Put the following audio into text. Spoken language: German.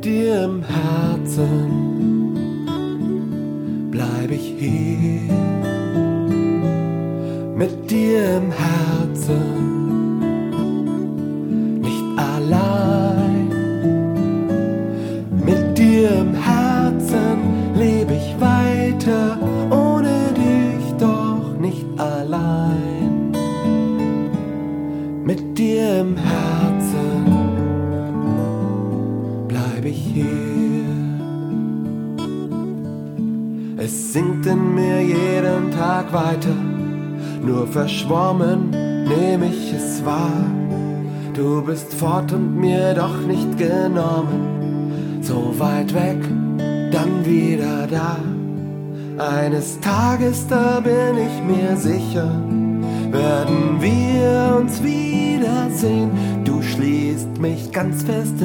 dir im Herzen bleib ich hier. Mit dir im Herzen, nicht allein. Mit dir im Herzen leb ich weiter, ohne dich doch nicht allein. Mit dir im Herzen bleib ich hier. Es singt in mir jeden Tag weiter, nur verschwommen nehm ich es wahr. Du bist fort und mir doch nicht genommen, so weit weg, dann wieder da. Eines Tages, da bin ich mir sicher, werden wir uns wiedersehen. Du schließt mich ganz fest